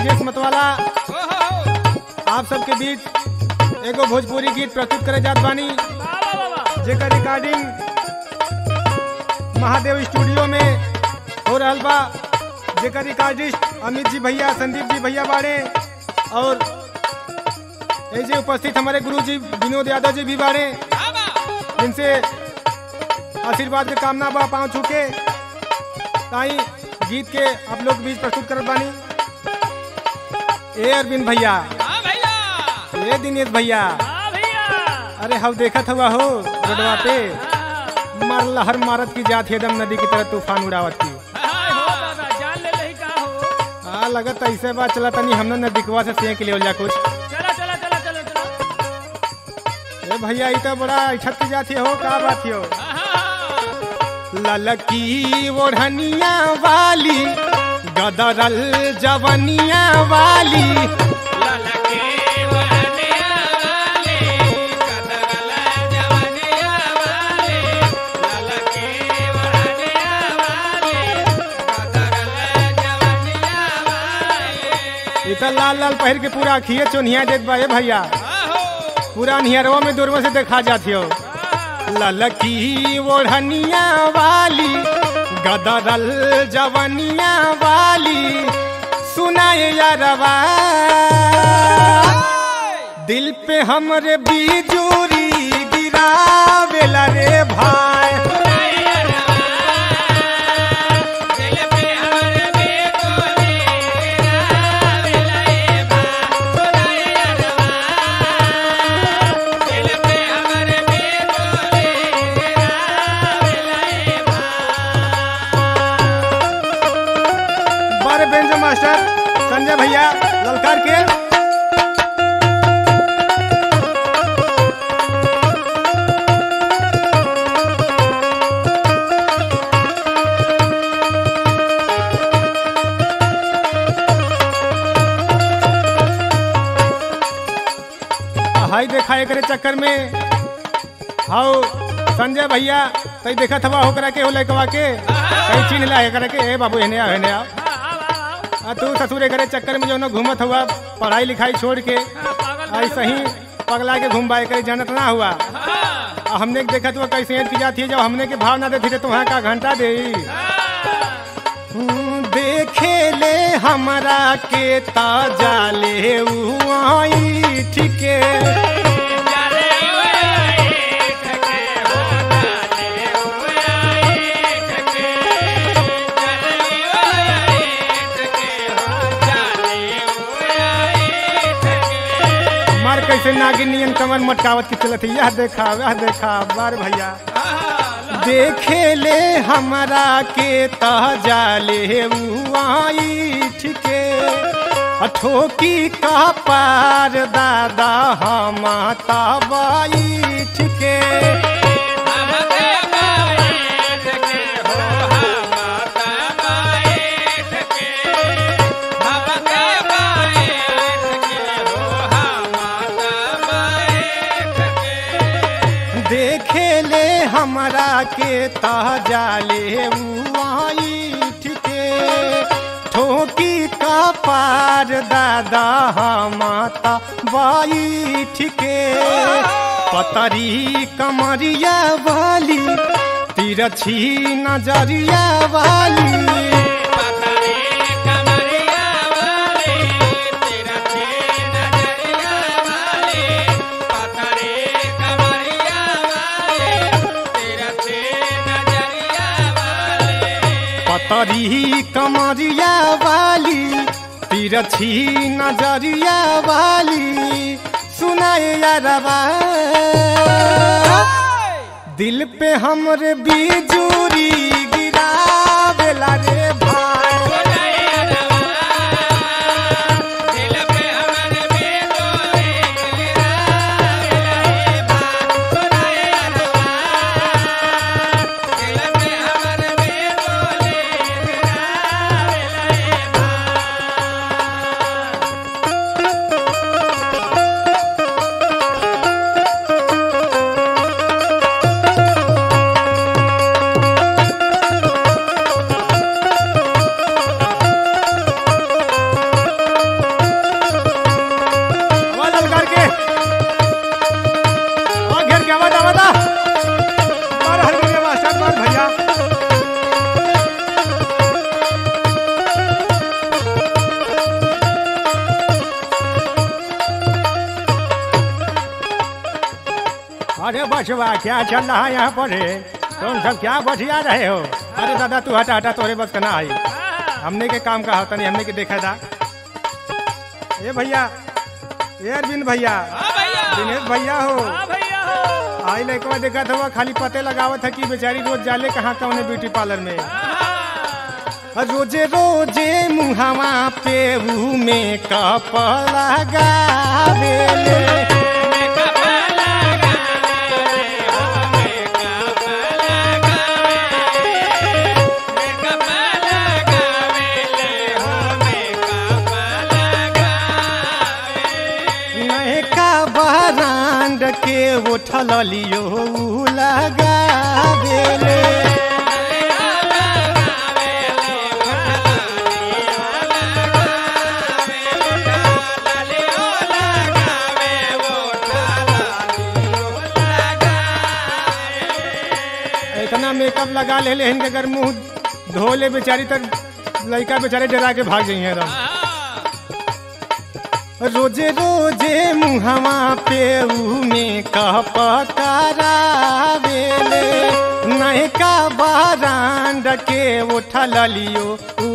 ब्रजेश मतवाला आप सबके बीच एगो भोजपुरी गीत प्रस्तुत करे जात बानी, जेकर रिकॉर्डिंग महादेव स्टूडियो में हो रहल बा। जेकर रिकॉर्डिस्ट अमित जी भैया, संदीप जी भैया बाड़े और ऐसे उपस्थित हमारे गुरु जी विनोद यादव जी भी बाड़े, जिनसे आशीर्वाद के कामना बा पाँव छूके ताई गीत के आप लोग बीच प्रस्तुत करत बानी। ए अरविंद भैया, ए दिनेश भैया, अरे हम देखत हुआ हो रोडवा पे मार लहर मारत की जात है, एकदम नदी की तरह तूफान उड़ावत की। हाँ लगत ऐसे बात चला तनी हमने नदीकवा से सेंक लियो जा कुछ। ए भैया ये तो बड़ा इच्छत की जाती हो, का बात हो? ललकी ओढ़निया वाली गदरल जवनिया वाली, ललकी ओढ़निया वाली गदरल जवनिया वाली, ललकी ओढ़निया वाली गदरल जवनिया वाली। ये तो लाल लाल पहिर के पूरा खिए चोनिया देत बा। ए भैया पूरा निहरवा में दूरवा से देखा जाती हो। ललकी ओढ़निया वाली गदरल जवनिया वाली, सुनाए यारवा दिल पे हमरे बिजूरी गिरावेला रे भाई। बेंजो मास्टर संजय भैया ललकार के हाई देखा एक चक्कर में हाउ संजय भैया तई देखा था होकरा के हो लइकवा के कई चीन ला करे के। ए बाबू हेने आ तू ससुरे घरे चक्कर में जो न घूमत हुआ, पढ़ाई लिखाई छोड़ के ऐसे ही पगला के घूमबाए करे जानत ना हुआ। हमने देखा हुआ कैसे की जाती है, जब हमने के भाव ना देती थे तुम्हारा का घंटा दे देखे ले हमरा के ताजा ले ठीके कैसे नागिनियन कमर मटकावत की चलत। यह देखा बार भैया देखे ले हमरा के ताजा ले ठीके ठोकी का पार दादा हम ताबाई ठीके। देखे ले हमरा के ताजा ले ठीके ठोकी का पार दादा हम बाई ठीके। पतरी कमरिया वाली तिरछी नजरिया वाली, पतरी कमरिया वाली तिरछी नजरिया वाली, सुनाए यारवा दिल पे हमरे बिजूरी गिरावेला रे भाई। अरे बचवा क्या चल रहा है यहाँ पर है? तुम सब क्या बतिया रहे हो? अरे दादा तू हटा हटा, तोरे बस का ना आई। हमने के काम का होता नहीं, हमने के देखा था। ये भैया, ये अरविंद भैया, हाँ भैया, दिनेश भैया हो। हाँ भैया हो। आई लड़का देखा था खाली पते लगावत है कि बेचारी रोज जाले कहाँ कौन ब्यूटी पार्लर में। रोजे रोजे मुहावा पे में कप लगावेले। बरांड के उठल लियो लगावेले। इतना मेकअप लगा ले इनके अगर मुंह धो ले बेचारी तक लड़का बेचारे डरा के भाग जाइए एकदम। रोजे रोजे मुहवा पे में कप करावेले। नयका बरांड के उठल लियो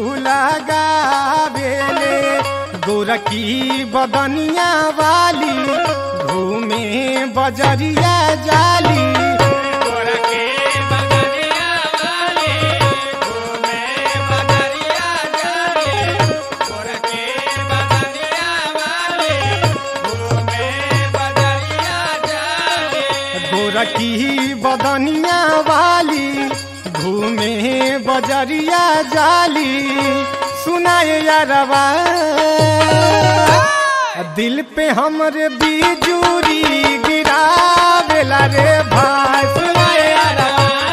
लगावेले। गोरकी बदनिया वाली घूमे बजरिया जाली। गोरकी बदनिया वाली घूमे बजरिया जाली। सुनाए यारवा दिल पे हमरे बिजुरी गिरावेला रे भाई। सुनाए यारवा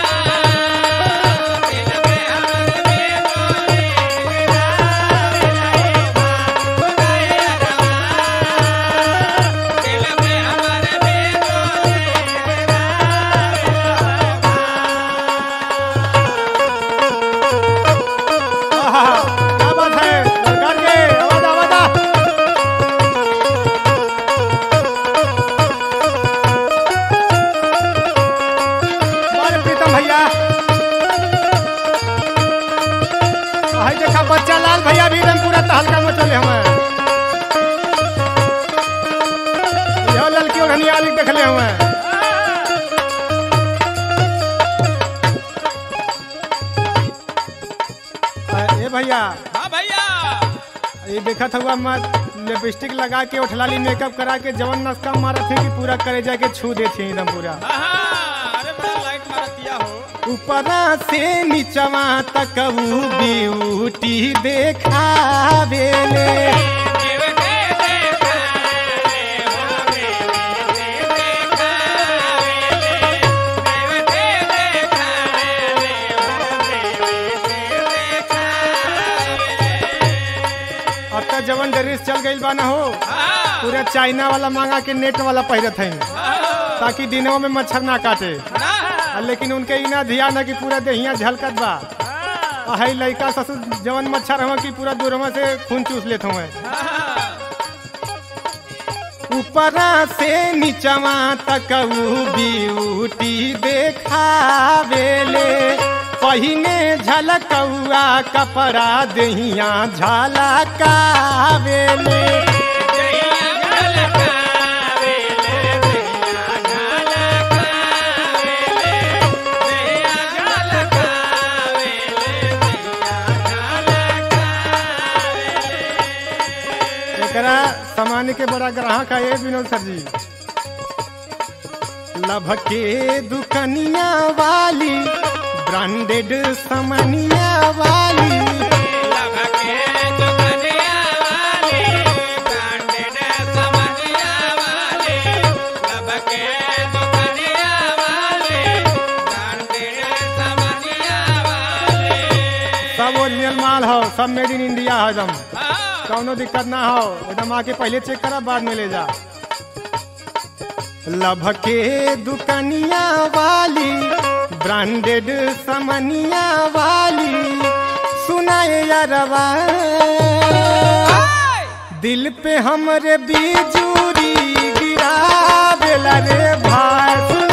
बच्चा लाल भैया भी एकदम पूरा तहलका मचल हमें। यह लड़की और हनिया लिख देखले हुए। ए भैया, हाँ भैया, ये देखा था मत लिपस्टिक लगा के उठलाली मेकअप करा के जवन नस्का मारा थे कि पूरा करे जाके छू देते एकदम पूरा। अरे बड़ा लाइट मारा दिया हो। ऊपरा से नीचवा तक ब्यूटी देखावेले। अब तक जवन ड्रेस चल गई बा ना हो, पूरा चाइना वाला मांगा के नेट वाला पहिरत है ताकि दिनों में मच्छर ना काटे। लेकिन उनके इना ध्यान है कि पूरा देहिया झलकत बा। है लड़का ससुर जवन मच्छर हुआ कि पूरा दूरवा से खून चूस लेते हुए। ऊपरा से नीचवा तक ब्यूटी देखावेले। पहिने झलकौआ कपड़ा देहिया झलकावेले। सामान के बड़ा ग्राहक है ये विनोद सर जी। लभ के दुकनिया वाली ब्रांडेड सामानिया वाली। लभ के दुकनिया वाली ब्रांडेड सामानिया वाली। लभ के दुकनिया वाली ब्रांडेड सामानिया वाली। सब ओरिजिनल माल हो, सब मेड इन इंडिया है एकदम। कौनो दिक्कत ना हो, एकदम आके पहले चेक करा बाद में ले जा। लभ के दुकनिया वाली ब्रांडेड सामानिया वाली। सुनाए यारवा दिल पे हमरे बिजुरी गिरावेला रे भाई।